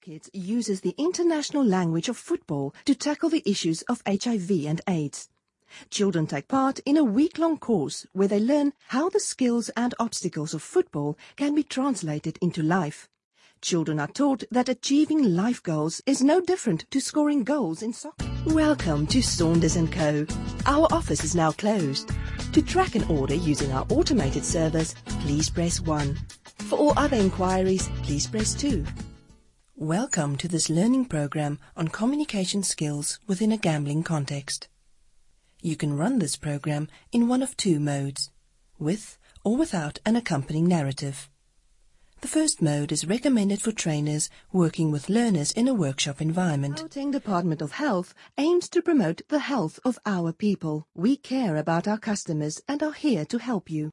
Kids uses the international language of football to tackle the issues of HIV and AIDS. Children take part in a week-long course where they learn how the skills and obstacles of football can be translated into life. Children are taught that achieving life goals is no different to scoring goals in soccer. Welcome to Saunders & Co. Our office is now closed. To track an order using our automated service, please press 1. For all other inquiries, please press 2. Welcome to this learning program on communication skills within a gambling context. You can run this program in one of two modes, with or without an accompanying narrative. The first mode is recommended for trainers working with learners in a workshop environment. Gauteng Department of Health aims to promote the health of our people. We care about our customers and are here to help you.